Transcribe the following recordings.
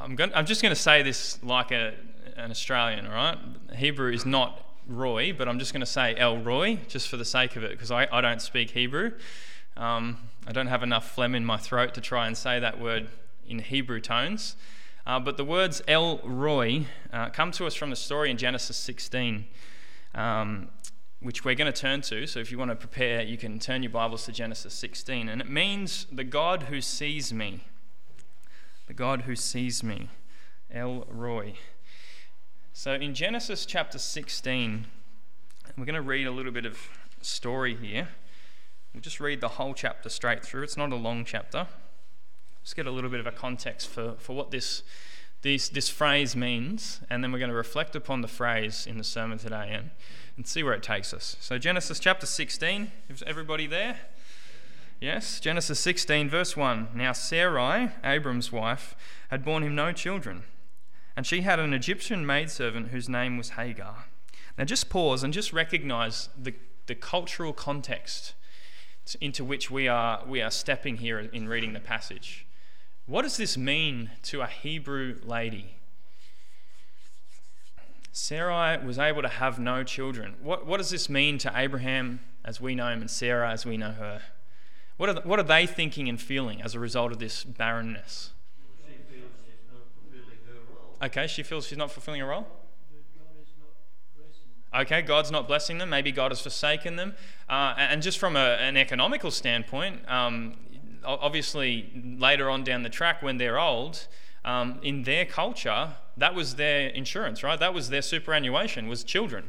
I'm just going to say this like an Australian, all right? Hebrew is not Roy, but I'm just going to say El Roy, just for the sake of it, because I don't speak Hebrew. I don't have enough phlegm in my throat to try and say that word in Hebrew tones. But the words El Roy come to us from the story in Genesis 16, which we're going to turn to. So if you want to prepare, you can turn your Bibles to Genesis 16. And it means the God who sees me. The God who sees me. El Roy. So in Genesis chapter 16, we're going to read a little bit of story here. We'll just read the whole chapter straight through. It's not a long chapter. Just get a little bit of a context for what this phrase means, and then we're going to reflect upon the phrase in the sermon today and see where it takes us. So Genesis chapter 16, is everybody there? Yes, Genesis 16 verse 1. Now Sarai, Abram's wife, had borne him no children, and she had an Egyptian maidservant whose name was Hagar. Now just pause and just recognize the cultural context into which we are stepping here in reading the passage. What does this mean to a Hebrew lady? Sarai was able to have no children. What does this mean to Abraham as we know him and Sarah as we know her? What are they thinking and feeling as a result of this barrenness? She feels she's not fulfilling her role. Okay, she feels she's not fulfilling her role? Okay, God's not blessing them. Maybe God has forsaken them. And just from an economical standpoint, obviously later on down the track when they're old, in their culture, that was their insurance, right? That was their superannuation, was children.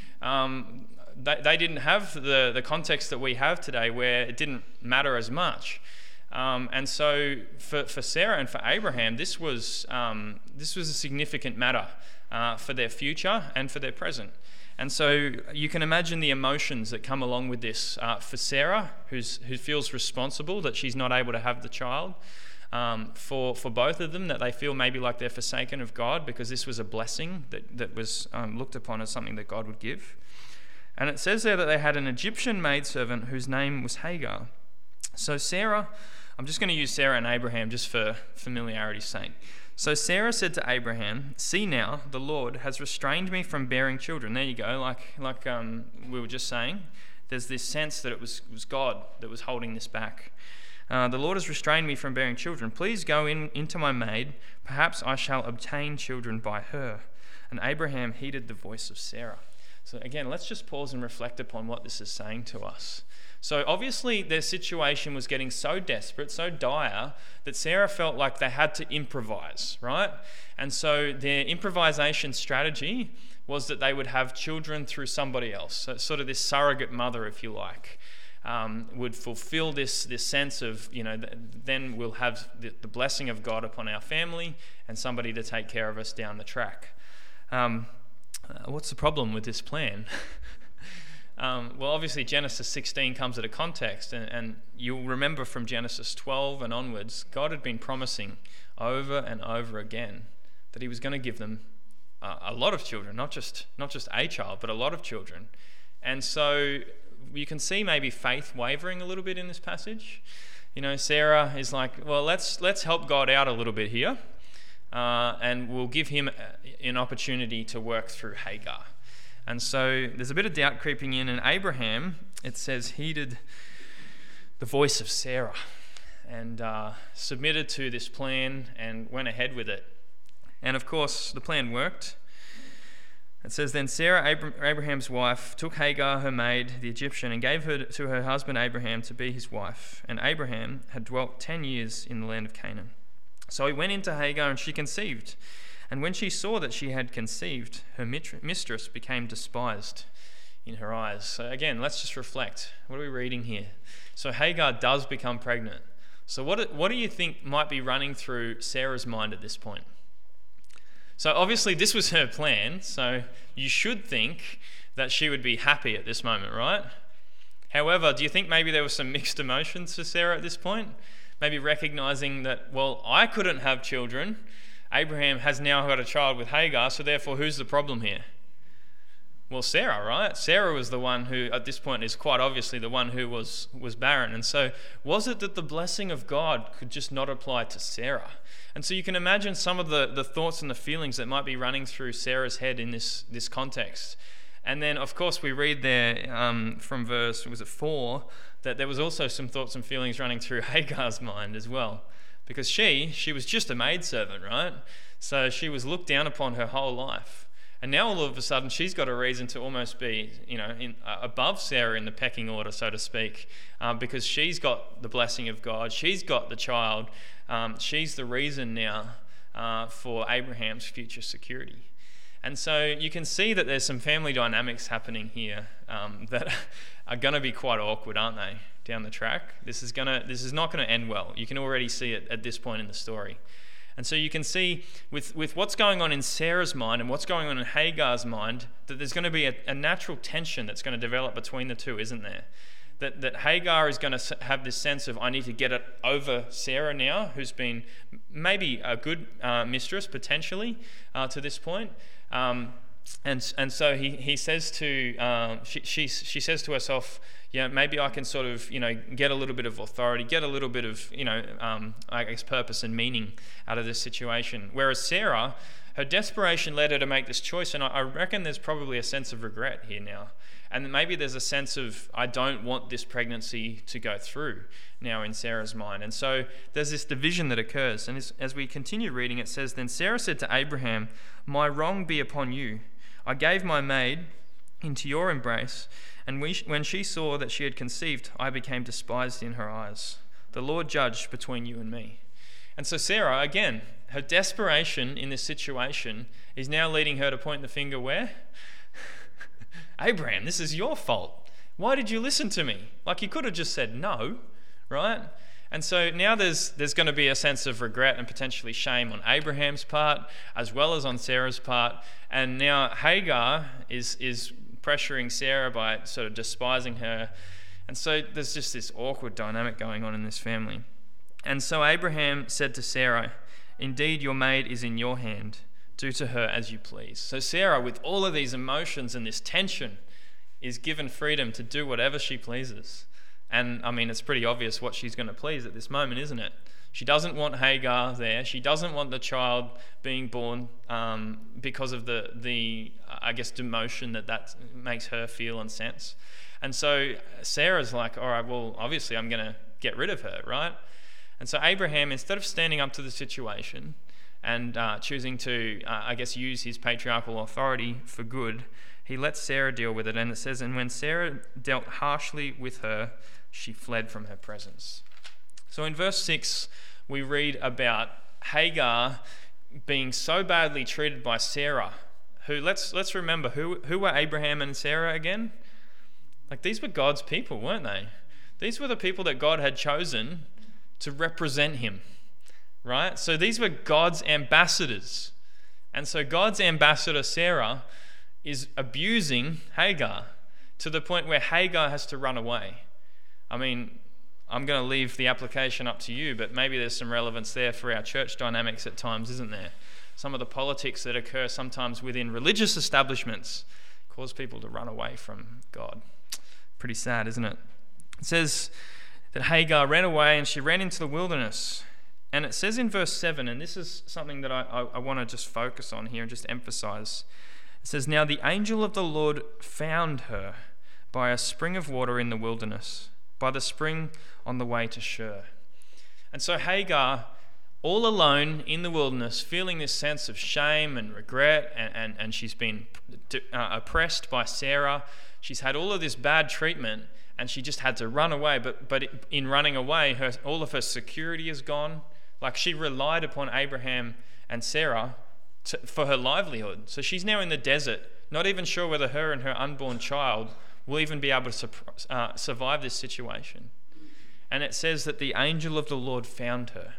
They didn't have the context that we have today where it didn't matter as much. And so for Sarah and for Abraham, this was a significant matter for their future and for their present. And so you can imagine the emotions that come along with this for Sarah, who feels responsible that she's not able to have the child. For both of them, that they feel maybe like they're forsaken of God because this was a blessing that was looked upon as something that God would give. And it says there that they had an Egyptian maidservant whose name was Hagar. So Sarah, I'm just going to use Sarah and Abraham just for familiarity's sake. So Sarah said to Abraham, "See now, the Lord has restrained me from bearing children." There you go, like we were just saying. There's this sense that it was God that was holding this back. The Lord has restrained me from bearing children. Please go into my maid. Perhaps I shall obtain children by her. And Abraham heeded the voice of Sarah. So again, let's just pause and reflect upon what this is saying to us. So obviously their situation was getting so desperate, so dire, that Sarah felt like they had to improvise, right? And so their improvisation strategy was that they would have children through somebody else. So it's sort of this surrogate mother, if you like, would fulfill this sense of, then we'll have the blessing of God upon our family and somebody to take care of us down the track. What's the problem with this plan? Well, obviously Genesis 16 comes at a context, and you'll remember from Genesis 12 and onwards, God had been promising over and over again that he was going to give them a lot of children, not just a child, but a lot of children. And so you can see maybe faith wavering a little bit in this passage. Sarah is like, well, let's help God out a little bit here, and we'll give him an opportunity to work through Hagar. And so there's a bit of doubt creeping in, and Abraham, it says, heeded the voice of Sarah and submitted to this plan and went ahead with it. And of course, the plan worked. It says, then Sarah, Abraham's wife, took Hagar, her maid, the Egyptian, and gave her to her husband Abraham to be his wife. And Abraham had dwelt 10 years in the land of Canaan. So he went into Hagar, and she conceived. And when she saw that she had conceived, her mistress became despised in her eyes. So again, let's just reflect. What are we reading here? So Hagar does become pregnant. So what do you think might be running through Sarah's mind at this point? So obviously this was her plan, so you should think that she would be happy at this moment, right? However, do you think maybe there were some mixed emotions for Sarah at this point? Maybe recognizing that, well, I couldn't have children. Abraham has now got a child with Hagar, so therefore who's the problem here? Well, Sarah, right? Sarah was the one who, at this point, is quite obviously the one who was barren. And so was it that the blessing of God could just not apply to Sarah? And so you can imagine some of the thoughts and the feelings that might be running through Sarah's head in this context. And then, of course, we read there from verse, 4, that there was also some thoughts and feelings running through Hagar's mind as well. Because she was just a maidservant, right? So she was looked down upon her whole life. And now all of a sudden she's got a reason to almost be, above Sarah in the pecking order, so to speak, because she's got the blessing of God. She's got the child. She's the reason now for Abraham's future security. And so you can see that there's some family dynamics happening here that are going to be quite awkward, aren't they, down the track? This is not going to end well. You can already see it at this point in the story. And so you can see with what's going on in Sarah's mind and what's going on in Hagar's mind, that there's going to be a natural tension that's going to develop between the two, isn't there? That Hagar is going to have this sense of, I need to get it over Sarah now, who's been maybe a good mistress potentially to this point. And so he says to she says to herself, maybe I can sort of get a little bit of authority, get a little bit of I guess purpose and meaning out of this situation. Whereas Sarah, her desperation led her to make this choice, and I reckon there's probably a sense of regret here now, and maybe there's a sense of, I don't want this pregnancy to go through now in Sarah's mind. And so there's this division that occurs, and as we continue reading, it says, "Then Sarah said to Abraham, 'My wrong be upon you. I gave my maid into your embrace, and when she saw that she had conceived, I became despised in her eyes. The Lord judged between you and me.'" And so Sarah, again, her desperation in this situation is now leading her to point the finger where? Abraham, this is your fault. Why did you listen to me? Like, you could have just said no, right? And so now there's going to be a sense of regret and potentially shame on Abraham's part as well as on Sarah's part. And now Hagar is pressuring Sarah by sort of despising her. And so there's just this awkward dynamic going on in this family. And so Abraham said to Sarah, "Indeed, your maid is in your hand. Do to her as you please." So Sarah, with all of these emotions and this tension, is given freedom to do whatever she pleases. And I mean, it's pretty obvious what she's going to please at this moment, isn't it? She doesn't want Hagar there. She doesn't want the child being born because of the I guess, demotion that makes her feel and sense. And so Sarah's like, all right, well, obviously I'm going to get rid of her, right? And so Abraham, instead of standing up to the situation and choosing to, I guess, use his patriarchal authority for good, he lets Sarah deal with it. And it says, "And when Sarah dealt harshly with her, she fled from her presence." So in verse 6, we read about Hagar being so badly treated by Sarah, who, let's remember, who were Abraham and Sarah again? Like, these were God's people, weren't they? These were the people that God had chosen to represent him, right? So these were God's ambassadors. And so God's ambassador, Sarah, is abusing Hagar to the point where Hagar has to run away. I mean, I'm going to leave the application up to you, but maybe there's some relevance there for our church dynamics at times, isn't there? Some of the politics that occur sometimes within religious establishments cause people to run away from God. Pretty sad, isn't it? It says that Hagar ran away and she ran into the wilderness. And it says in verse 7, and this is something that I want to just focus on here and just emphasize. It says, "Now the angel of the Lord found her by a spring of water in the wilderness, by the spring on the way to Shur." And so Hagar, all alone in the wilderness, feeling this sense of shame and regret, and she's been oppressed by Sarah. She's had all of this bad treatment, and she just had to run away. But in running away, all of her security is gone. Like, she relied upon Abraham and Sarah for her livelihood. So she's now in the desert, not even sure whether her and her unborn child will even be able to survive this situation. And it says that the angel of the Lord found her.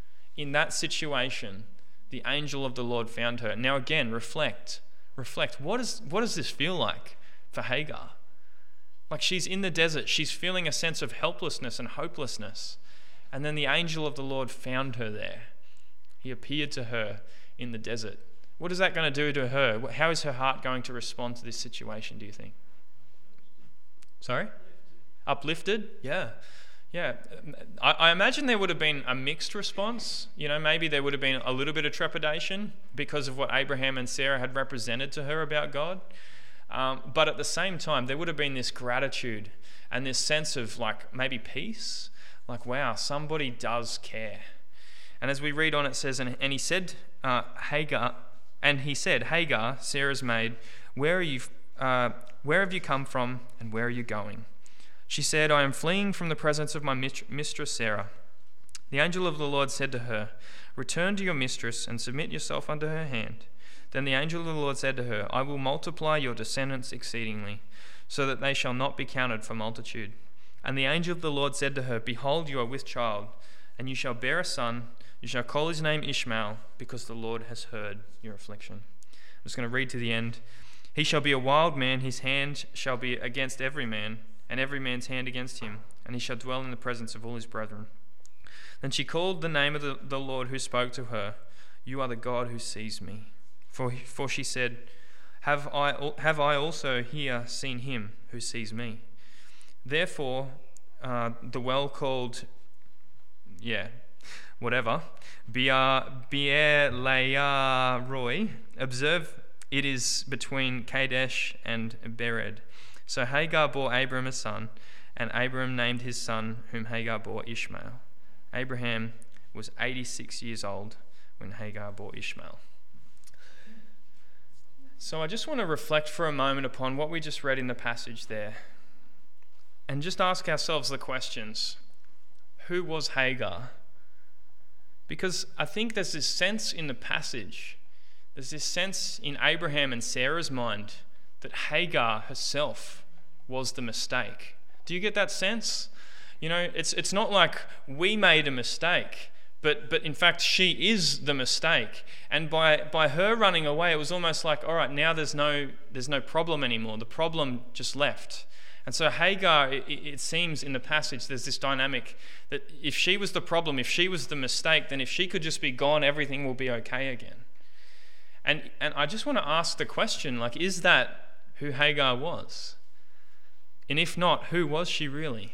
In that situation, the angel of the Lord found her. Now again, reflect. What does this feel like for Hagar? Like, she's in the desert. She's feeling a sense of helplessness and hopelessness. And then the angel of the Lord found her there. He appeared to her in the desert What is that going to do to her? How is her heart going to respond to this situation, do you think? Sorry? Uplifted? Yeah. Yeah. I imagine there would have been a mixed response. Maybe there would have been a little bit of trepidation because of what Abraham and Sarah had represented to her about God. But at the same time, there would have been this gratitude and this sense of maybe peace. Wow, somebody does care. And as we read on, it says, and he said, Hagar, Sarah's maid, where have you come from and where are you going? She said, I am fleeing from the presence of my mistress Sarah. The angel of the Lord said to her, return to your mistress and submit yourself under her hand. Then the angel of the Lord said to her, I will multiply your descendants exceedingly, so that they shall not be counted for multitude. And the angel of the Lord said to her, behold, you are with child, and you shall bear a son. You shall call his name Ishmael, because the Lord has heard your affliction. I'm just going to read to the end. He shall be a wild man, his hand shall be against every man, and every man's hand against him, and he shall dwell in the presence of all his brethren. Then she called the name of the Lord who spoke to her, you are the God who sees me. For she said, have I also here seen him who sees me? Therefore, the well called, Beer Roy, observe it is between Kadesh and Bered. So Hagar bore Abram a son, and Abram named his son, whom Hagar bore, Ishmael. Abraham was 86 years old when Hagar bore Ishmael. So I just want to reflect for a moment upon what we just read in the passage there, and just ask ourselves the questions. Who was Hagar? Because I think there's this sense in the passage, there's this sense in Abraham and Sarah's mind that Hagar herself was the mistake. Do you get that sense? It's not like we made a mistake, but in fact she is the mistake. And by her running away, it was almost like, all right, now there's no problem anymore. The problem just left. And so Hagar, it seems in the passage, there's this dynamic that if she was the problem, if she was the mistake, then if she could just be gone, everything will be okay again. And I just want to ask the question, is that who Hagar was? And if not, who was she really?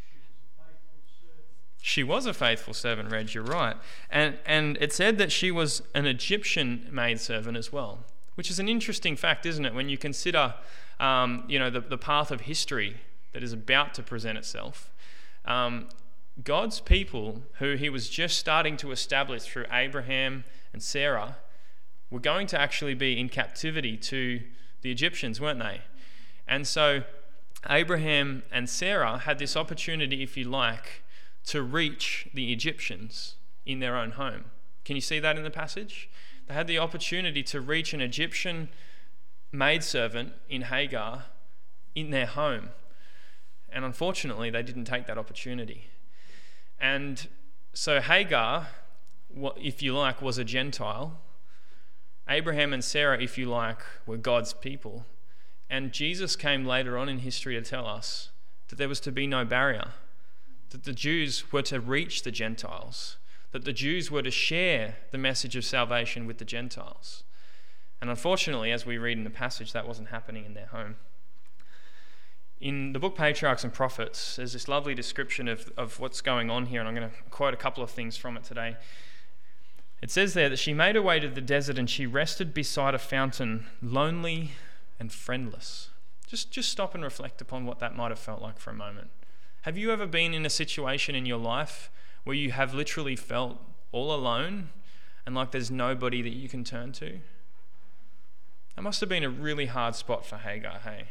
She was a faithful servant, Reg, you're right. And it said that she was an Egyptian maidservant as well, which is an interesting fact, isn't it, when you consider the path of history that is about to present itself. God's people, who he was just starting to establish through Abraham and Sarah, were going to actually be in captivity to the Egyptians, weren't they? And so Abraham and Sarah had this opportunity, if you like, to reach the Egyptians in their own home. Can you see that in the passage? They had the opportunity to reach an Egyptian maidservant in Hagar in their home. And unfortunately, they didn't take that opportunity. And so Hagar, if you like, was a Gentile. Abraham and Sarah, if you like, were God's people. And Jesus came later on in history to tell us that there was to be no barrier, that the Jews were to reach the Gentiles, that the Jews were to share the message of salvation with the Gentiles. And unfortunately, as we read in the passage, that wasn't happening in their home. In the book Patriarchs and Prophets, there's this lovely description of what's going on here, and I'm going to quote a couple of things from it today. It says there that she made her way to the desert and she rested beside a fountain, lonely and friendless. Just stop and reflect upon what that might have felt like for a moment. Have you ever been in a situation in your life where you have literally felt all alone and like there's nobody that you can turn to? That must have been a really hard spot for Hagar, hey?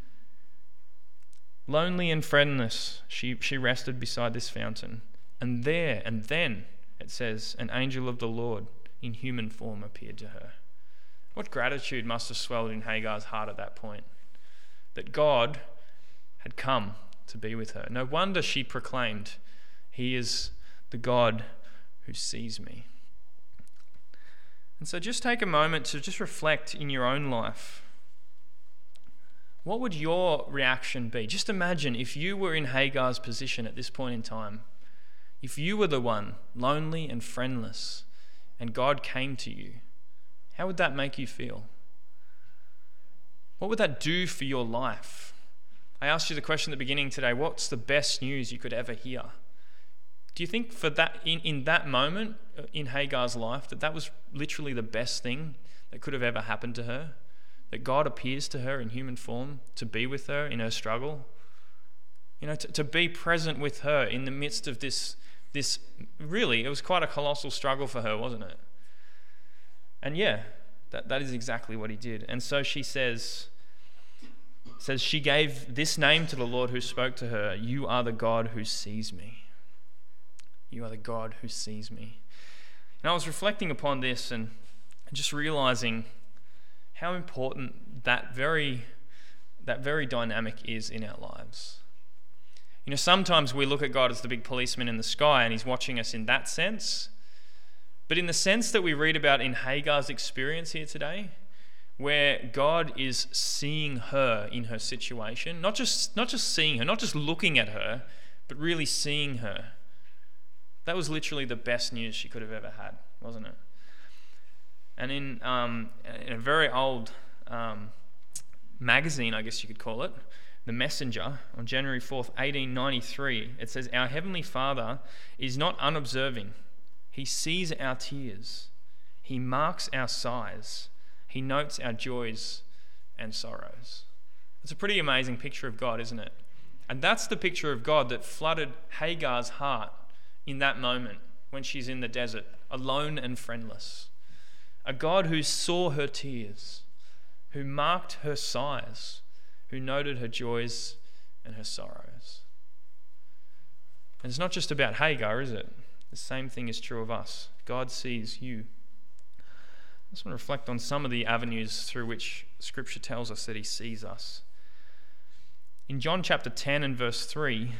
Lonely and friendless, she rested beside this fountain. And then, it says, an angel of the Lord in human form appeared to her. What gratitude must have swelled in Hagar's heart at that point, that God had come to be with her. No wonder she proclaimed, "He is the God who sees me." And so just take a moment to just reflect in your own life. What would your reaction be? Just imagine if you were in Hagar's position at this point in time. If you were the one, lonely and friendless, and God came to you, How would that make you feel? What would that do for your life? I asked you the question at the beginning today, what's the best news you could ever hear? Do you think for that in that moment in Hagar's life that was literally the best thing that could have ever happened to her? That God appears to her in human form to be with her in her struggle? To be present with her in the midst of this really, it was quite a colossal struggle for her, wasn't it? And yeah, that is exactly what he did. And so she says she gave this name to the Lord who spoke to her, "You are the God who sees me." You are the God who sees me. And I was reflecting upon this and just realizing how important that very dynamic is in our lives. Sometimes we look at God as the big policeman in the sky and he's watching us in that sense. But in the sense that we read about in Hagar's experience here today, where God is seeing her in her situation, not just seeing her, not just looking at her, but really seeing her. That was literally the best news she could have ever had, wasn't it? And in a very old magazine, I guess you could call it, The Messenger, on January 4th, 1893, it says, "Our Heavenly Father is not unobserving. He sees our tears. He marks our sighs. He notes our joys and sorrows." It's a pretty amazing picture of God, isn't it? And that's the picture of God that flooded Hagar's heart in that moment when she's in the desert, alone and friendless. A God who saw her tears, who marked her sighs, who noted her joys and her sorrows. And it's not just about Hagar, is it? The same thing is true of us. God sees you. I just want to reflect on some of the avenues through which Scripture tells us that he sees us. In John chapter 10 and verse 3,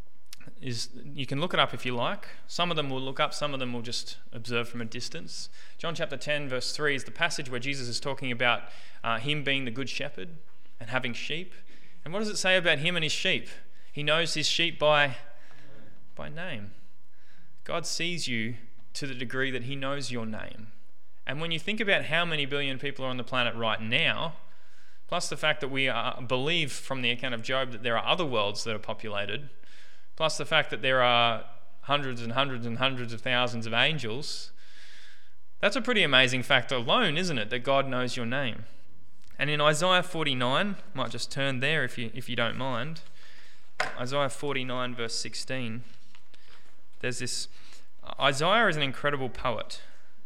you can look it up if you like. Some of them we'll look up, some of them we'll just observe from a distance. John chapter 10 verse 3 is the passage where Jesus is talking about him being the good shepherd and having sheep. And what does it say about him and his sheep? He knows his sheep by name. God sees you to the degree that he knows your name. And when you think about how many billion people are on the planet right now, plus the fact that we believe from the account of Job that there are other worlds that are populated, plus the fact that there are hundreds and hundreds and hundreds of thousands of angels, that's a pretty amazing fact alone, isn't it, that God knows your name. And in Isaiah 49, might just turn there if you don't mind. Isaiah 49 verse 16. There's this. Isaiah is an incredible poet.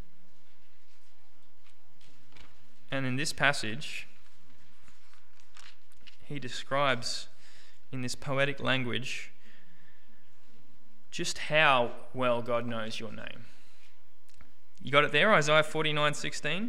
And in this passage, he describes in this poetic language just how well God knows your name. You got it there, Isaiah 49:16?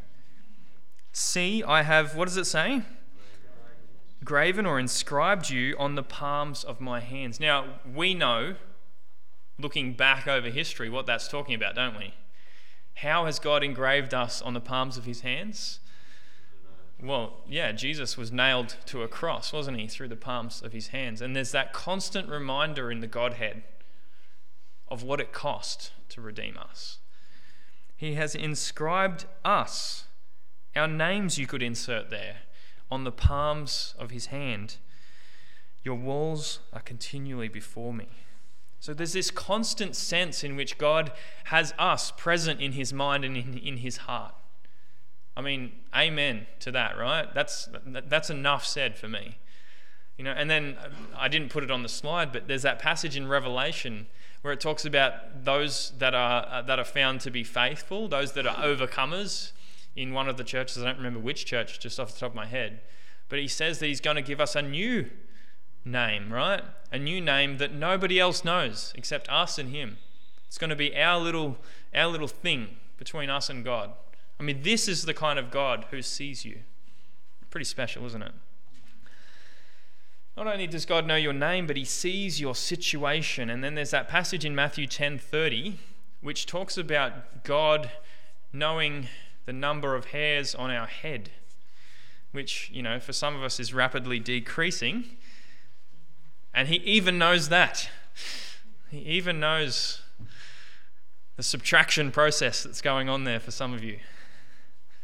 "See, I have," what does it say? "Graven or inscribed you on the palms of my hands." Now, we know, looking back over history, what that's talking about, don't we? How has God engraved us on the palms of his hands? Well, yeah, Jesus was nailed to a cross, wasn't he, through the palms of his hands. And there's that constant reminder in the Godhead of what it cost to redeem us. He has inscribed us, our names you could insert there, on the palms of his hand. "Your walls are continually before me." So there's this constant sense in which God has us present in his mind and in his heart. I mean, amen to that, right? That's enough said for me. And then I didn't put it on the slide, but there's that passage in Revelation where it talks about those that are found to be faithful, those that are overcomers in one of the churches. I don't remember which church, just off the top of my head. But he says that he's going to give us a new name, right? A new name that nobody else knows except us and him. It's going to be our little thing between us and God. I mean, this is the kind of God who sees you. Pretty special, isn't it? Not only does God know your name, but he sees your situation. And then there's that passage in Matthew 10:30, which talks about God knowing the number of hairs on our head, which, for some of us is rapidly decreasing. And he even knows that. He even knows the subtraction process that's going on there for some of you.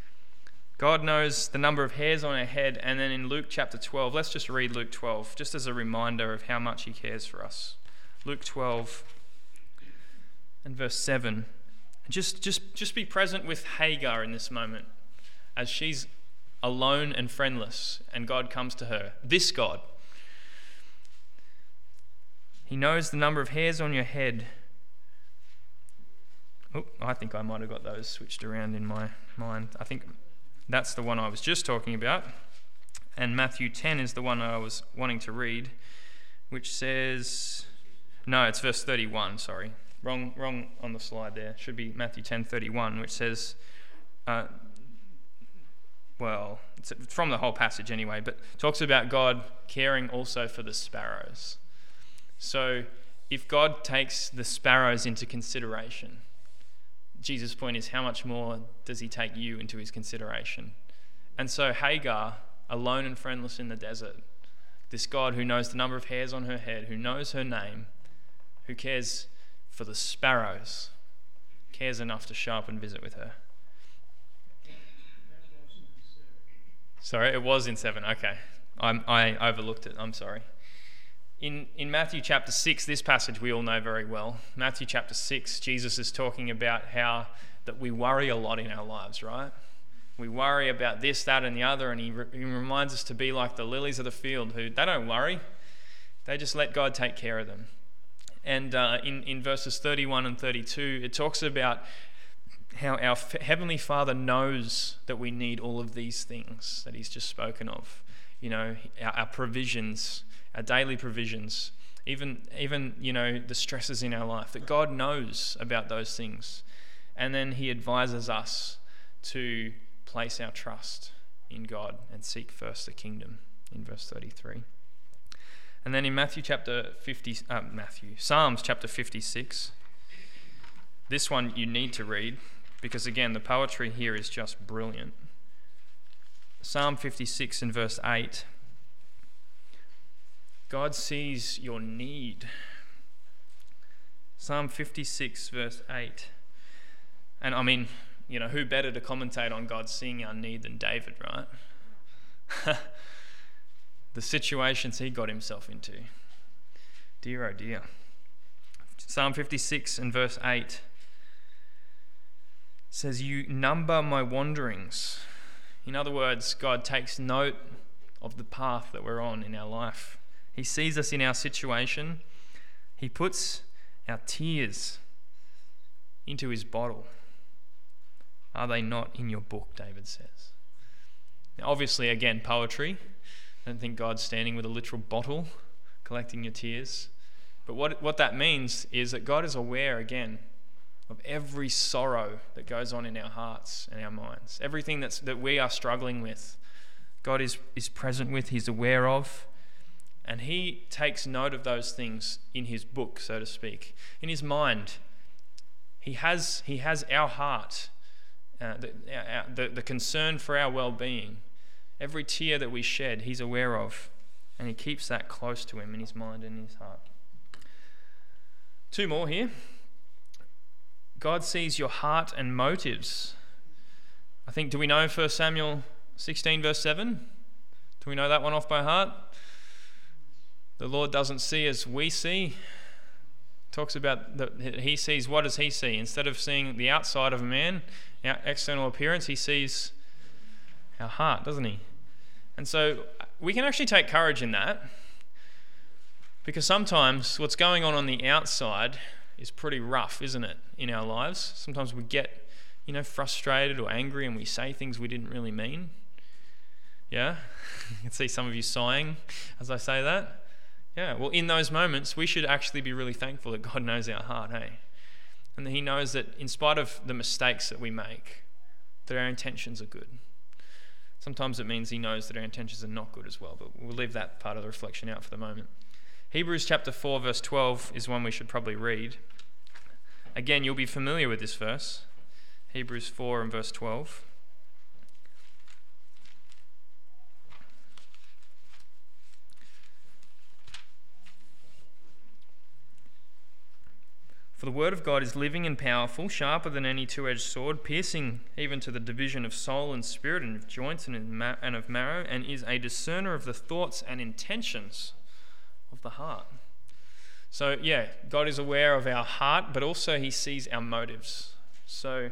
God knows the number of hairs on our head. And then in Luke chapter 12, let's just read Luke 12, just as a reminder of how much he cares for us. Luke 12 and verse 7. Just be present with Hagar in this moment as she's alone and friendless and God comes to her. This God. He knows the number of hairs on your head. Oh, I think I might have got those switched around in my mind. I think that's the one I was just talking about. And Matthew 10 is the one I was wanting to read, which says... No, it's verse 31, sorry. Wrong on the slide there. Should be Matthew 10:31, which says... it's from the whole passage anyway, but talks about God caring also for the sparrows. So if God takes the sparrows into consideration, Jesus' point is, how much more does he take you into his consideration? And so Hagar, alone and friendless in the desert, this God who knows the number of hairs on her head, who knows her name, who cares for the sparrows, cares enough to show up and visit with her. Sorry, it was in 7. Okay. I overlooked it. I'm sorry. In Matthew chapter 6, this passage we all know very well. Matthew chapter 6, Jesus is talking about how that we worry a lot in our lives, right? We worry about this, that, and the other, and he reminds us to be like the lilies of the field, who they don't worry. They just let God take care of them. And in verses 31 and 32, it talks about how our Heavenly Father knows that we need all of these things that he's just spoken of. You know, our provisions, our daily provisions, even the stresses in our life, that God knows about those things. And then he advises us to place our trust in God and seek first the kingdom in verse 33. And then in Psalms chapter 56, this one you need to read because again the poetry here is just brilliant. Psalm 56 and verse 8. God sees your need. Psalm 56 verse 8. And I mean, who better to commentate on God seeing our need than David, right? The situations he got himself into. Dear, oh dear. Psalm 56 and verse 8 says, you number my wanderings. In other words, God takes note of the path that we're on in our life. He sees us in our situation. He puts our tears into his bottle. Are they not in your book, David says. Now, obviously, again, poetry. I don't think God's standing with a literal bottle collecting your tears. But what that means is that God is aware, again, of every sorrow that goes on in our hearts and our minds. Everything that we are struggling with, God is present with, he's aware of. And he takes note of those things in his book, so to speak. In his mind, he has our heart, the concern for our well-being. Every tear that we shed, he's aware of. And he keeps that close to him in his mind and in his heart. 2 more here. God sees your heart and motives. I think, do we know 1 Samuel 16 verse 7? Do we know that one off by heart? The Lord doesn't see as we see. Talks about he sees, what does he see? Instead of seeing the outside of a man, our external appearance, he sees our heart, doesn't he? And so we can actually take courage in that, because sometimes what's going on the outside is pretty rough, isn't it, in our lives? Sometimes we get, frustrated or angry and we say things we didn't really mean. Yeah? You can see some of you sighing as I say that. Yeah, well, in those moments, we should actually be really thankful that God knows our heart, hey? And that he knows that in spite of the mistakes that we make, that our intentions are good. Sometimes it means he knows that our intentions are not good as well, but we'll leave that part of the reflection out for the moment. Hebrews chapter 4 verse 12 is one we should probably read. Again, you'll be familiar with this verse. Hebrews 4 and verse 12. For the word of God is living and powerful, sharper than any two-edged sword, piercing even to the division of soul and spirit and of joints and of marrow, and is a discerner of the thoughts and intentions of the heart. So yeah, God is aware of our heart, but also he sees our motives. So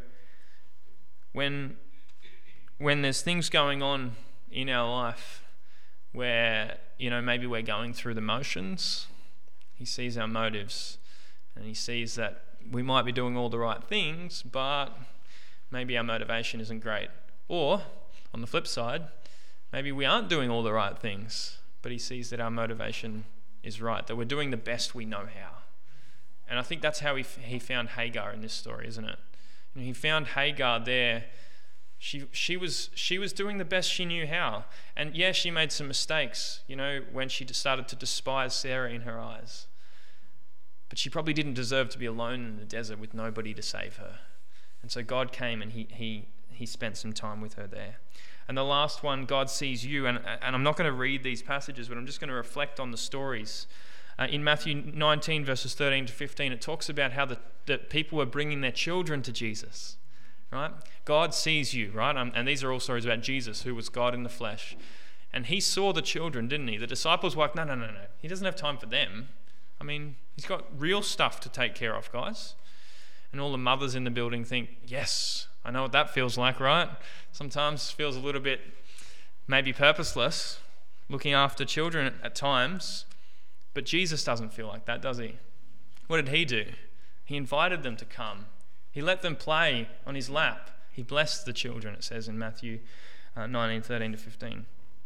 when there's things going on in our life where, maybe we're going through the motions, he sees our motives, and he sees that we might be doing all the right things, but maybe our motivation isn't great. Or, on the flip side, maybe we aren't doing all the right things, but he sees that our motivation is right, that we're doing the best we know how. And I think that's how he found Hagar in this story, isn't it? He found Hagar there. She was doing the best she knew how. And yeah, she made some mistakes, when she started to despise Sarah in her eyes. But she probably didn't deserve to be alone in the desert with nobody to save her. And so God came and he spent some time with her there. And the last one, God sees you. And I'm not going to read these passages, but I'm just going to reflect on the stories. In Matthew 19, verses 13 to 15, it talks about how the people were bringing their children to Jesus. Right? God sees you, right? And these are all stories about Jesus, who was God in the flesh. And he saw the children, didn't he? The disciples were like, no. He doesn't have time for them. I mean, he's got real stuff to take care of, guys. And all the mothers in the building think, yes, I know what that feels like, right? Sometimes feels a little bit maybe purposeless, looking after children at times. But Jesus doesn't feel like that, does he? What did he do? He invited them to come. He let them play on his lap. He blessed the children, it says in Matthew 19, 13 to 15.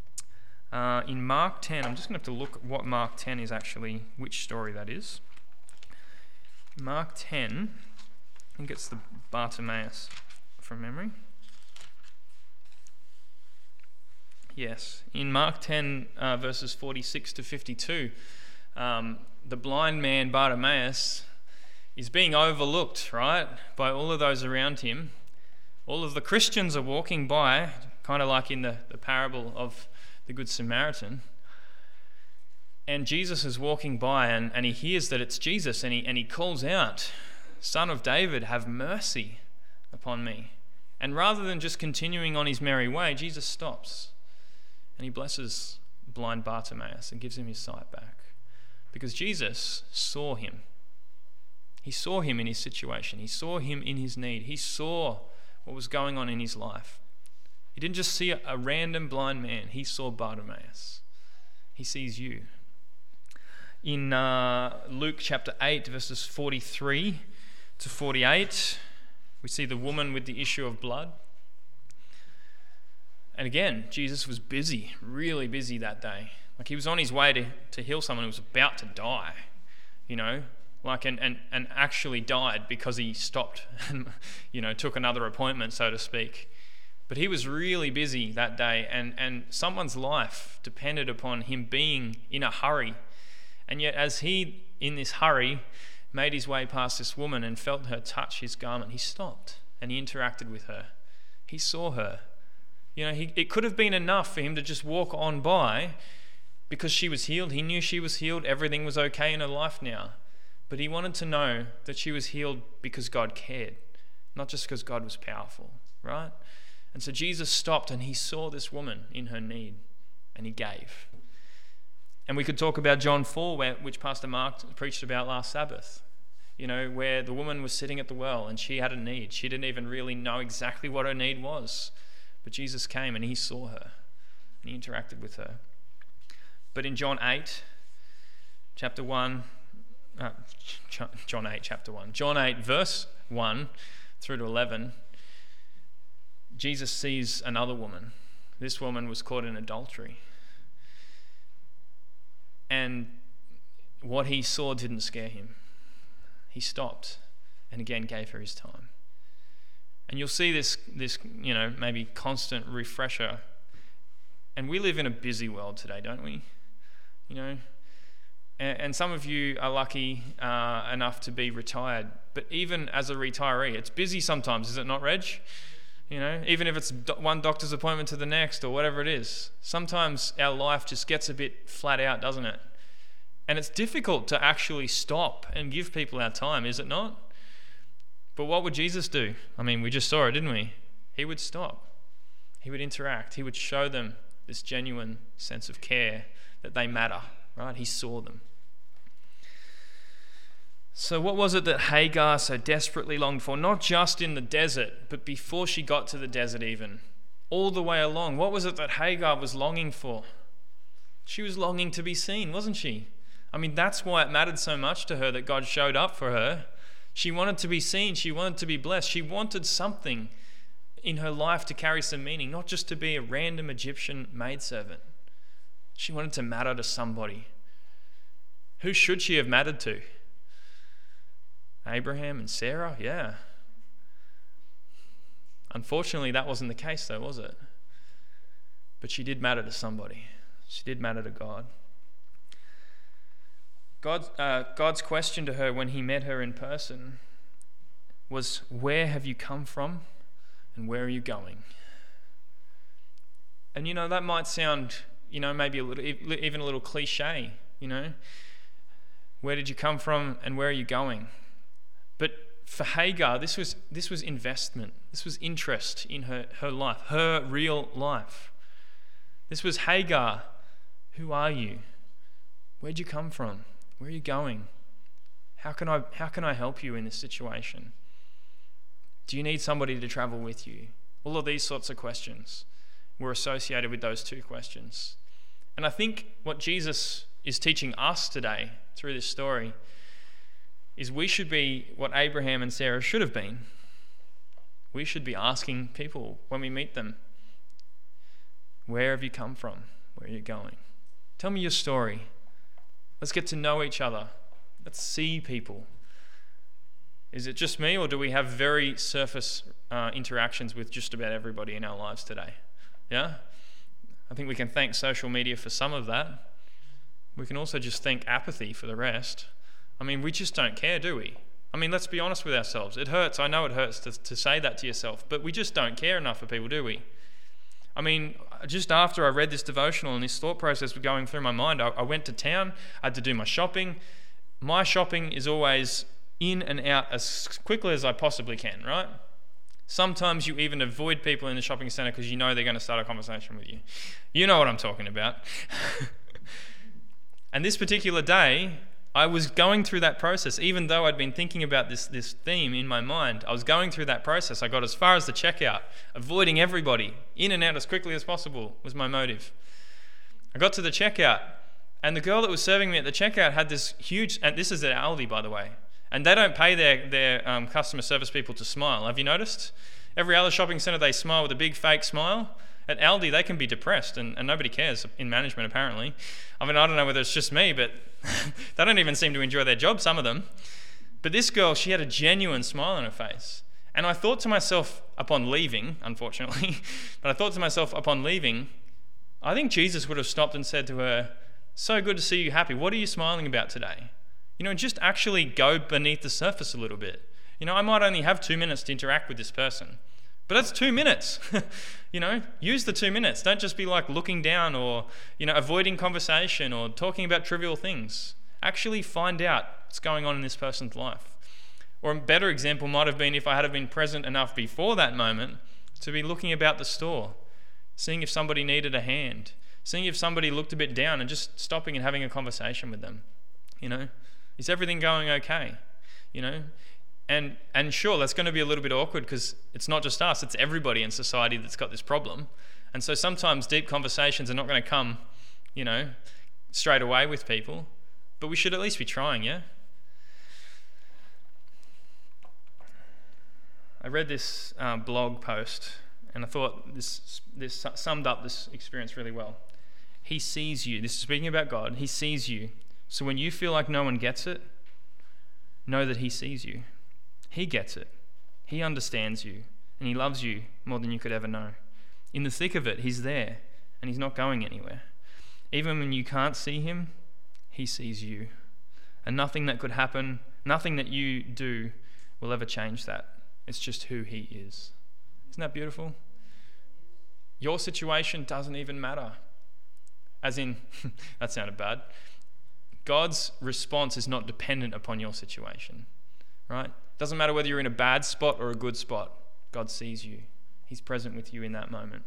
In Mark 10, I'm just going to have to look what Mark 10 is actually, which story that is. Mark 10, I think it's the Bartimaeus from memory. Yes, in Mark 10, verses 46 to 52, the blind man Bartimaeus is being overlooked, right, by all of those around him. All of the Christians are walking by, kind of like in the parable of the Good Samaritan. And Jesus is walking by and he hears that it's Jesus and he calls out, "Son of David, have mercy upon me." And rather than just continuing on his merry way, Jesus stops and he blesses blind Bartimaeus and gives him his sight back. Because Jesus saw him. He saw him in his situation. He saw him in his need. He saw what was going on in his life. He didn't just see a random blind man. He saw Bartimaeus. He sees you. In Luke chapter 8, verses 43 to 48, we see the woman with the issue of blood. And again, Jesus was busy, really busy that day. Like he was on his way to heal someone who was about to die, and actually died because he stopped and, took another appointment, so to speak. But he was really busy that day, and someone's life depended upon him being in a hurry. And yet as he, in this hurry, made his way past this woman and felt her touch his garment, he stopped and he interacted with her. He saw her. It could have been enough for him to just walk on by because she was healed. He knew she was healed. Everything was okay in her life now. But he wanted to know that she was healed because God cared, not just because God was powerful, right? And so Jesus stopped and he saw this woman in her need and he gave. And we could talk about John 4, which Pastor Mark preached about last Sabbath, where the woman was sitting at the well and she had a need. She didn't even really know exactly what her need was. But Jesus came and he saw her and he interacted with her. But in John 8, chapter 1, John 8, verse 1 through to 11, Jesus sees another woman. This woman was caught in adultery. And what he saw didn't scare him. He stopped and again gave her his time. And you'll see this maybe constant refresher. And we live in a busy world today, don't we? And some of you are lucky enough to be retired. But even as a retiree, it's busy sometimes, is it not, Reg? Even if it's one doctor's appointment to the next or whatever it is. Sometimes our life just gets a bit flat out, doesn't it? And it's difficult to actually stop and give people our time, is it not? But what would Jesus do? I mean, we just saw it, didn't we? He would stop. He would interact. He would show them this genuine sense of care that they matter, right? He saw them. So what was it that Hagar so desperately longed for? Not just in the desert, but before she got to the desert even. All the way along. What was it that Hagar was longing for? She was longing to be seen, wasn't she? I mean, that's why it mattered so much to her that God showed up for her. She wanted to be seen. She wanted to be blessed. She wanted something in her life to carry some meaning, not just to be a random Egyptian maidservant. She wanted to matter to somebody. Who should she have mattered to? Abraham and Sarah? Yeah. Unfortunately, that wasn't the case though, was it? But she did matter to somebody. She did matter to God. God's question to her when he met her in person was, where have you come from and where are you going? And that might sound, maybe even a little cliche, Where did you come from and where are you going? But for Hagar, this was investment. This was interest in her life, her real life. This was Hagar. Who are you? Where'd you come from? Where are you going? How can I help you in this situation? Do you need somebody to travel with you? All of these sorts of questions were associated with those two questions. And I think what Jesus is teaching us today through this story is we should be what Abraham and Sarah should have been. We should be asking people when we meet them, where have you come from? Where are you going? Tell me your story. Let's get to know each other. Let's see people. Is it just me, or do we have very surface interactions with just about everybody in our lives today? Yeah? I think we can thank social media for some of that. We can also just thank apathy for the rest. I mean, we just don't care, do we? I mean, let's be honest with ourselves. It hurts. I know it hurts to say that to yourself, but we just don't care enough for people, do we? I mean, just after I read this devotional and this thought process was going through my mind, I went to town. I had to do my shopping. My shopping is always in and out as quickly as I possibly can, right? Sometimes you even avoid people in the shopping centre because you know they're going to start a conversation with you. You know what I'm talking about. And this particular day, I was going through that process. Even though I'd been thinking about this theme in my mind, I was going through that process. I got as far as the checkout. Avoiding everybody, in and out as quickly as possible was my motive. I got to the checkout, and the girl that was serving me at the checkout had this huge, and this is at Aldi, by the way, and they don't pay their customer service people to smile. Have you noticed? Every other shopping centre, they smile with a big fake smile. At Aldi, they can be depressed, and nobody cares in management, apparently. I mean, I don't know whether it's just me, but they don't even seem to enjoy their job, some of them. But this girl, she had a genuine smile on her face. And I thought to myself upon leaving, unfortunately, but I thought to myself upon leaving, I think Jesus would have stopped and said to her, "So good to see you happy. What are you smiling about today?" Just actually go beneath the surface a little bit. I might only have 2 minutes to interact with this person. But that's 2 minutes. Use the 2 minutes. Don't just be like looking down or, avoiding conversation or talking about trivial things. Actually find out what's going on in this person's life. Or a better example might have been if I had been present enough before that moment to be looking about the store, seeing if somebody needed a hand, seeing if somebody looked a bit down and just stopping and having a conversation with them. Is everything going okay? And sure, that's going to be a little bit awkward because it's not just us, it's everybody in society that's got this problem. And so sometimes deep conversations are not going to come, straight away with people. But we should at least be trying, yeah? I read this blog post and I thought this summed up this experience really well. He sees you. This is speaking about God. He sees you. So when you feel like no one gets it, know that he sees you. He gets it. He understands you, and he loves you more than you could ever know. In the thick of it, he's there, and he's not going anywhere. Even when you can't see him, he sees you. And nothing that could happen, nothing that you do will ever change that. It's just who he is. Isn't that beautiful? Your situation doesn't even matter. As in, that sounded bad. God's response is not dependent upon your situation, right? Doesn't matter whether you're in a bad spot or a good spot. God sees you. He's present with you in that moment.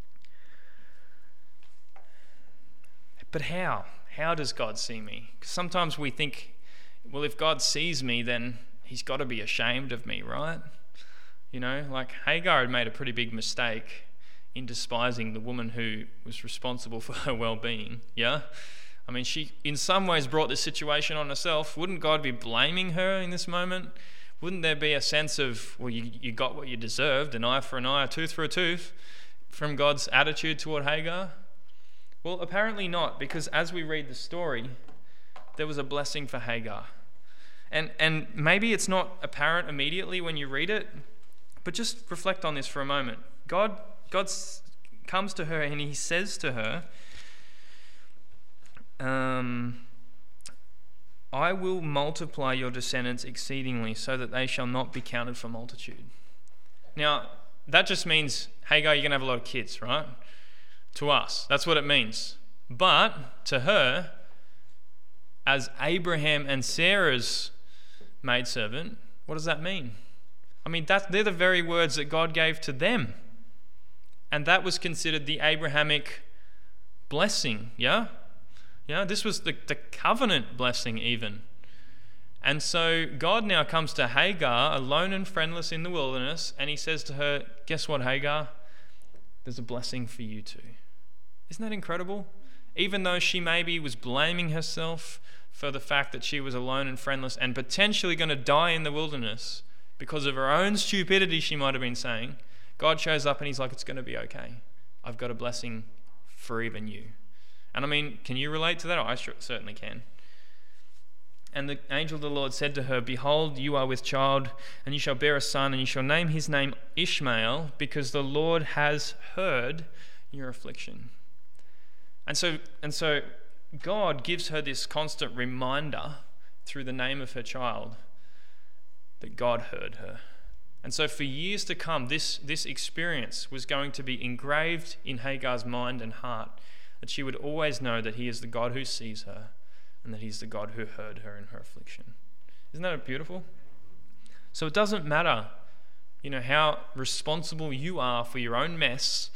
But how? How does God see me? 'Cause sometimes we think, well, if God sees me, then he's got to be ashamed of me, right? You know, like Hagar had made a pretty big mistake in despising the woman who was responsible for her well-being, yeah? I mean, she in some ways brought this situation on herself. Wouldn't God be blaming her in this moment? Wouldn't there be a sense of, well, you got what you deserved, an eye for an eye, a tooth for a tooth, from God's attitude toward Hagar? Well, apparently not, because as we read the story, there was a blessing for Hagar. And maybe it's not apparent immediately when you read it, but just reflect on this for a moment. God comes to her and he says to her, I will multiply your descendants exceedingly so that they shall not be counted for multitude. Now, that just means, Hagar, you're going to have a lot of kids, right? To us, that's what it means. But to her, as Abraham and Sarah's maidservant, what does that mean? I mean, they're the very words that God gave to them. And that was considered the Abrahamic blessing, yeah? Yeah, this was the covenant blessing even. And so God now comes to Hagar, alone and friendless in the wilderness, and he says to her, guess what, Hagar? There's a blessing for you too. Isn't that incredible? Even though she maybe was blaming herself for the fact that she was alone and friendless and potentially going to die in the wilderness because of her own stupidity, she might have been saying, God shows up and he's like, it's going to be okay. I've got a blessing for even you. And I mean, can you relate to that? I certainly can. And the angel of the Lord said to her, behold, you are with child, and you shall bear a son, and you shall name his name Ishmael, because the Lord has heard your affliction. And so God gives her this constant reminder through the name of her child that God heard her. And so for years to come, this experience was going to be engraved in Hagar's mind and heart, that she would always know that he is the God who sees her and that he's the God who heard her in her affliction. Isn't that beautiful? So it doesn't matter, how responsible you are for your own mess.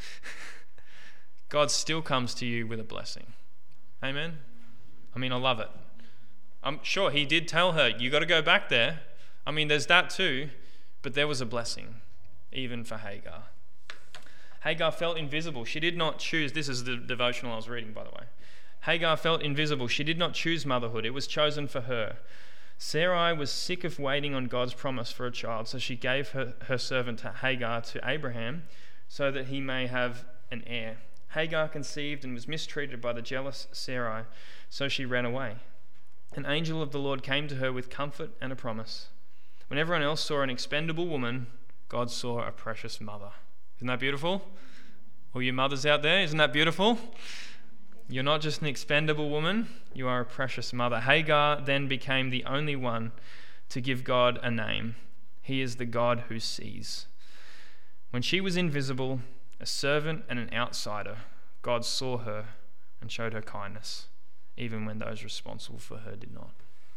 God still comes to you with a blessing. Amen? I mean, I love it. I'm sure he did tell her, you got to go back there. I mean, there's that too, but there was a blessing, even for Hagar. Hagar felt invisible. She did not choose, this is the devotional I was reading, by the way. Hagar felt invisible. She did not choose motherhood. It was chosen for her. Sarai was sick of waiting on God's promise for a child, so she gave her servant Hagar to Abraham so that he may have an heir. Hagar conceived and was mistreated by the jealous Sarai, so she ran away. An angel of the Lord came to her with comfort and a promise. When everyone else saw an expendable woman, God saw a precious mother. Isn't that beautiful? All you mothers out there, isn't that beautiful? You're not just an expendable woman, you are a precious mother. Hagar then became the only one to give God a name. He is the God who sees. When she was invisible, a servant and an outsider, God saw her and showed her kindness, even when those responsible for her did not.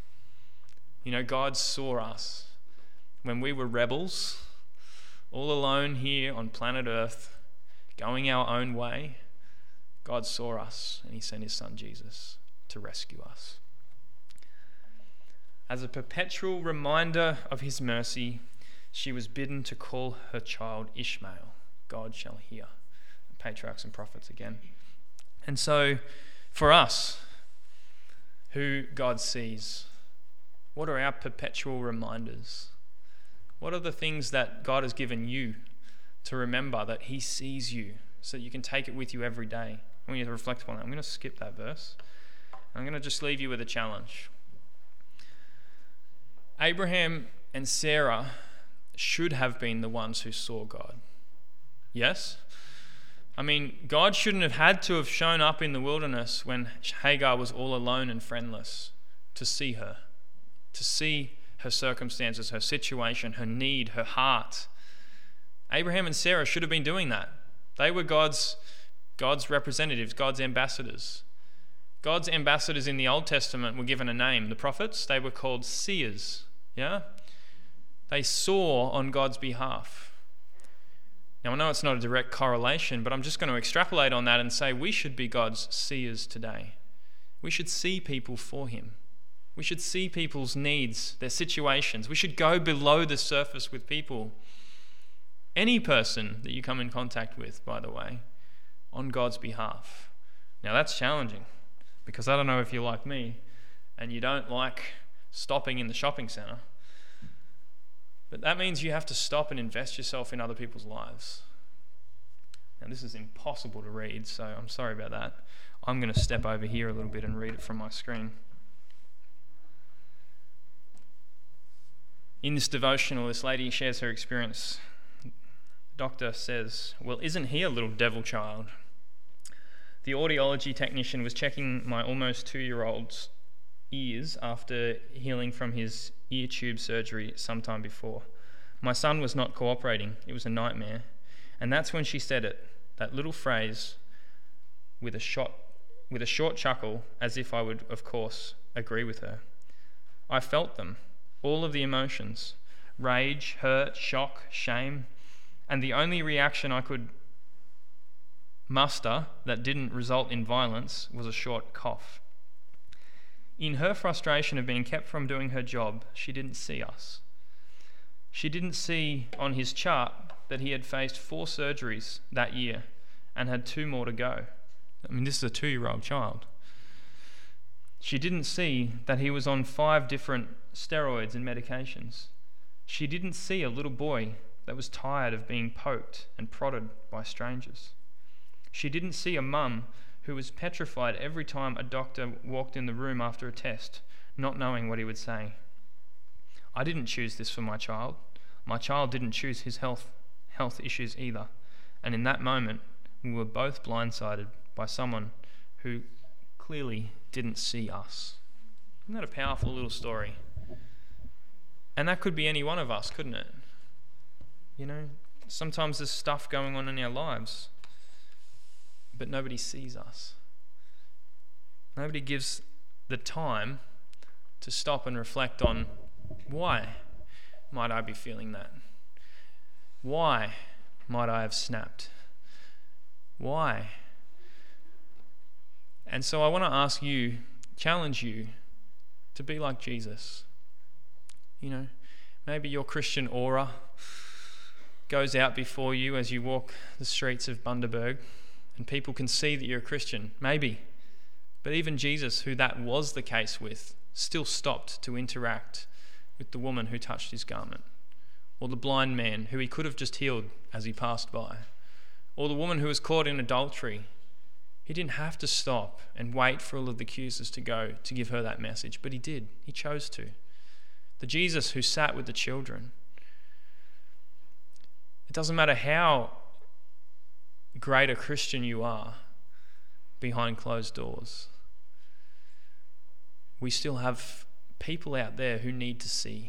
God saw us when we were rebels, all alone here on planet Earth, going our own way. God saw us and he sent his son Jesus to rescue us. As a perpetual reminder of his mercy, she was bidden to call her child Ishmael. God shall hear. Patriarchs and prophets again. And so for us, who God sees, what are our perpetual reminders? What are the things that God has given you to remember that he sees you so that you can take it with you every day? I want you to reflect upon that. I'm going to skip that verse. I'm going to just leave you with a challenge. Abraham and Sarah should have been the ones who saw God. Yes? I mean, God shouldn't have had to have shown up in the wilderness when Hagar was all alone and friendless to see her, to see her circumstances, her situation, her need, her heart. Abraham and Sarah should have been doing that. They were God's representatives, God's ambassadors. God's ambassadors in the Old Testament were given a name. The prophets, they were called seers. Yeah? They saw on God's behalf. Now, I know it's not a direct correlation, but I'm just going to extrapolate on that and say we should be God's seers today. We should see people for him. We should see people's needs, their situations. We should go below the surface with people. Any person that you come in contact with, by the way, on God's behalf. Now, that's challenging because I don't know if you're like me and you don't like stopping in the shopping centre. But that means you have to stop and invest yourself in other people's lives. Now, this is impossible to read, so I'm sorry about that. I'm going to step over here a little bit and read it from my screen. In this devotional, this lady shares her experience. The doctor says, "Well, isn't he a little devil child?" The audiology technician was checking my almost 2-year-old's ears after healing from his ear tube surgery sometime before. My son was not cooperating. It was a nightmare. And that's when she said it, that little phrase with a short chuckle, as if I would, of course, agree with her. I felt them, all of the emotions, rage, hurt, shock, shame, and the only reaction I could muster that didn't result in violence was a short cough. In her frustration of being kept from doing her job, she didn't see us. She didn't see on his chart that he had faced 4 surgeries that year and had 2 more to go. I mean, this is a 2-year-old child. She didn't see that he was on 5 different steroids and medications. She didn't see a little boy that was tired of being poked and prodded by strangers. She didn't see a mum who was petrified every time a doctor walked in the room after a test, not knowing what he would say. I didn't choose this for my child. My child didn't choose his health issues either. And in that moment, we were both blindsided by someone who clearly didn't see us. Isn't that a powerful little story? And that could be any one of us, couldn't it? You know, sometimes there's stuff going on in our lives, but nobody sees us. Nobody gives the time to stop and reflect on, why might I be feeling that? Why might I have snapped? Why? And so I want to ask you, challenge you to be like Jesus. You know, maybe your Christian aura goes out before you as you walk the streets of Bundaberg and people can see that you're a Christian. Maybe. But even Jesus, who that was the case with, still stopped to interact with the woman who touched his garment, or the blind man who he could have just healed as he passed by, or the woman who was caught in adultery. He didn't have to stop and wait for all of the accusers to go to give her that message, but he did. He chose to. The Jesus who sat with the children. It doesn't matter how great a Christian you are behind closed doors. We still have people out there who need to see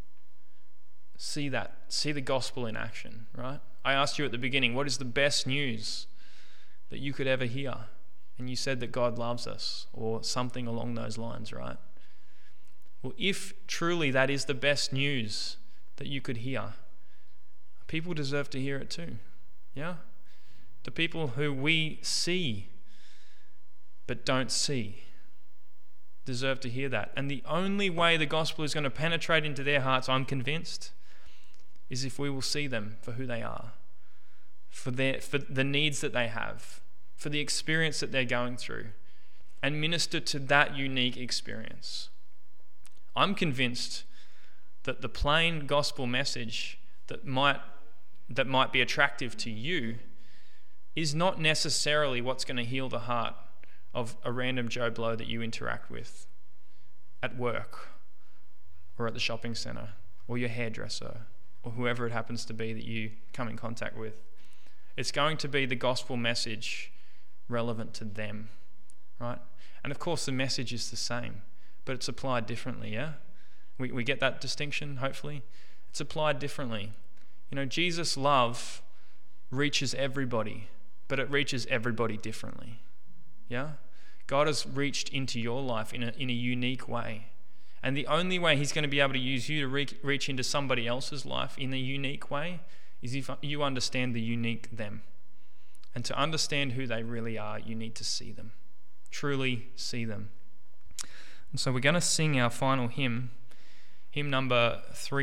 the gospel in action, right? I asked you at the beginning, what is the best news that you could ever hear? And you said that God loves us, or something along those lines, right? Well, if truly that is the best news that you could hear, people deserve to hear it too, yeah? The people who we see but don't see deserve to hear that. And the only way the gospel is going to penetrate into their hearts, I'm convinced, is if we will see them for who they are, for the needs that they have, for the experience that they're going through, and minister to that unique experience. I'm convinced that the plain gospel message that might be attractive to you is not necessarily what's going to heal the heart of a random Joe Blow that you interact with at work or at the shopping centre or your hairdresser or whoever it happens to be that you come in contact with. It's going to be the gospel message relevant to them, right? And of course the message is the same, but it's applied differently, yeah? We get that distinction, hopefully? It's applied differently. You know, Jesus' love reaches everybody, but it reaches everybody differently. Yeah? God has reached into your life in a unique way. And the only way he's going to be able to use you to reach into somebody else's life in a unique way is if you understand the unique them. And to understand who they really are, you need to see them. Truly see them. And so we're going to sing our final hymn, hymn number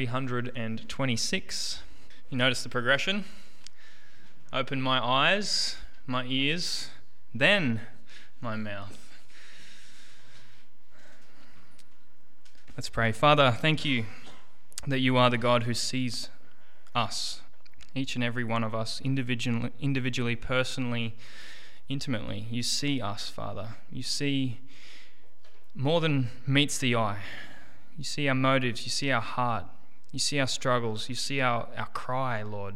326. You notice the progression? Open my eyes, my ears, then my mouth. Let's pray. Father, thank you that you are the God who sees us, each and every one of us, individually, personally, intimately. You see us, Father. You see more than meets the eye. You see our motives. You see our heart. You see our struggles. You see our cry, Lord.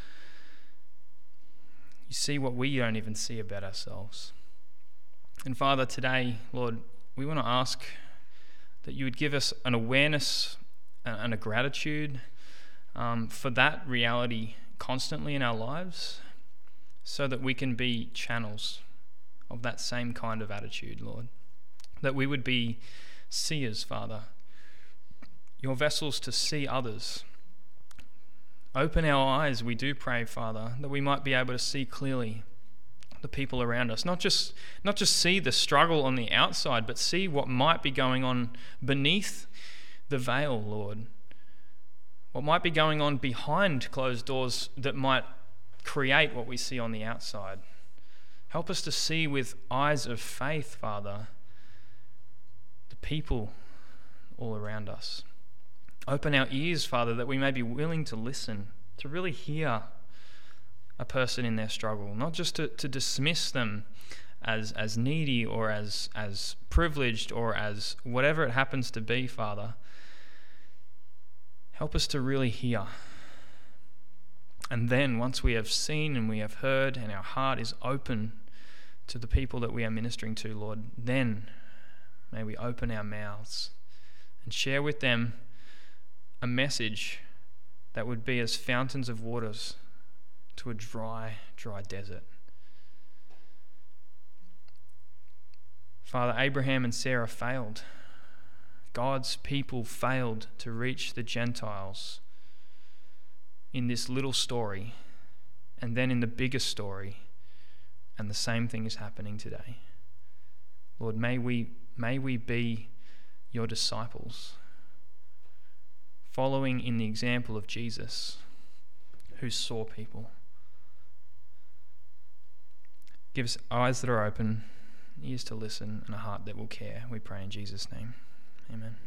You see what we don't even see about ourselves. And Father, today, Lord, we want to ask that you would give us an awareness and a gratitude for that reality constantly in our lives, so that we can be channels of that same kind of attitude, Lord. That we would be seers, Father, your vessels to see others. Open our eyes, we do pray, Father, that we might be able to see clearly the people around us. Not just see the struggle on the outside, but see what might be going on beneath the veil, Lord. What might be going on behind closed doors that might create what we see on the outside. Help us to see with eyes of faith, Father, the people all around us. Open our ears, Father, that we may be willing to listen, to really hear a person in their struggle, not just to dismiss them as needy or as privileged or as whatever it happens to be, Father. Help us to really hear. And then once we have seen and we have heard and our heart is open to the people that we are ministering to, Lord, then may we open our mouths and share with them a message that would be as fountains of waters to a dry desert. Father, Abraham and Sarah failed. God's people failed to reach the Gentiles in this little story, and then in the bigger story, and the same thing is happening today. Lord, may we be your disciples, following in the example of Jesus, who saw people. Give us eyes that are open, ears to listen, and a heart that will care. We pray in Jesus' name. Amen.